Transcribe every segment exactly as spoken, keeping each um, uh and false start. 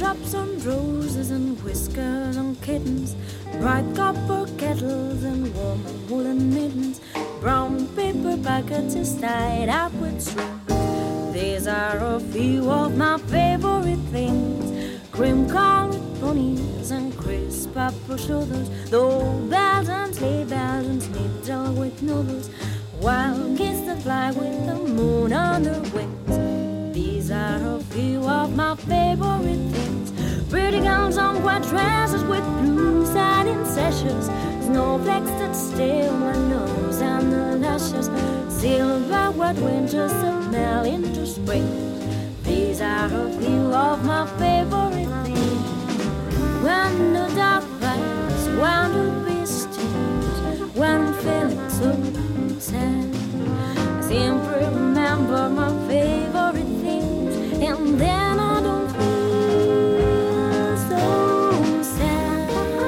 Raindrops on roses and whiskers on kittens, bright copper kettles and warm woolen mittens, brown paper buckets is tied up with strings. These are a few of my favorite things: cream-colored ponies and crisp apple shoulders, though bells and sleigh bells and schnitzel with noodles, wild geese that fly with the moon on their wings. These are a few of my favorite things: pretty gowns on white dresses with blue satin sashes, snowflakes that stay on my nose and the lashes, silver wet winters that melt into spring. These are a few of my favorite things. When the dark nights, when the beast stings, when I'm feeling so sad, I simply remember my favorite things, and then I don't feel so sad.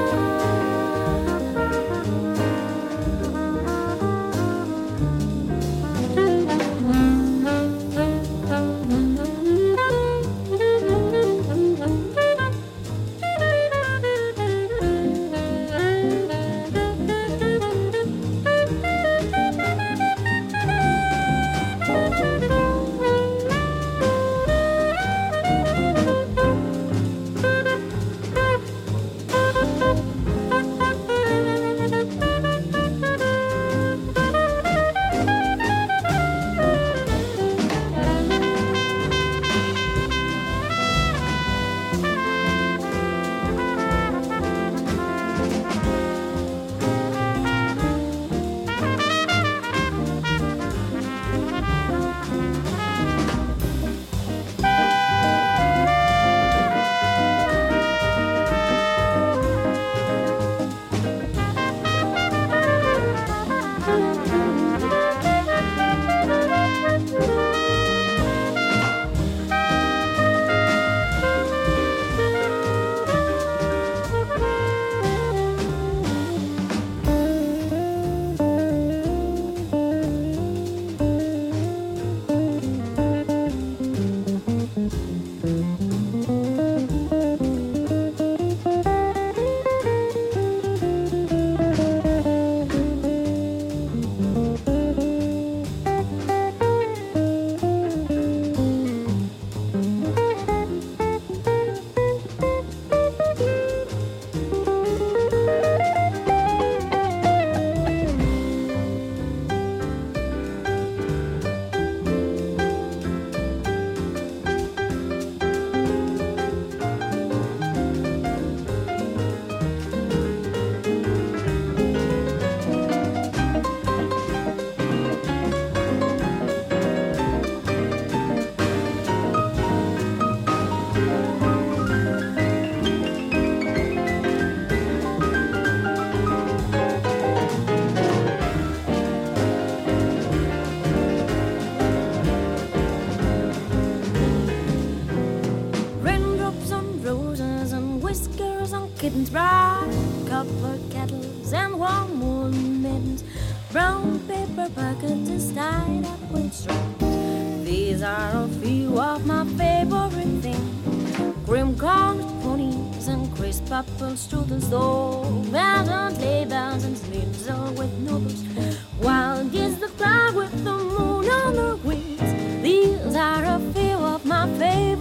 Kittens, bright copper kettles and warm woolen mittens, brown paper buckets is tied up with strings. These are a few of my favorite things: cream-colored ponies and crisp apple strudels, though bells and sleigh bells and schnitzel with noodles, wild geese that fly with the moon on their wings. These are a few of my favorite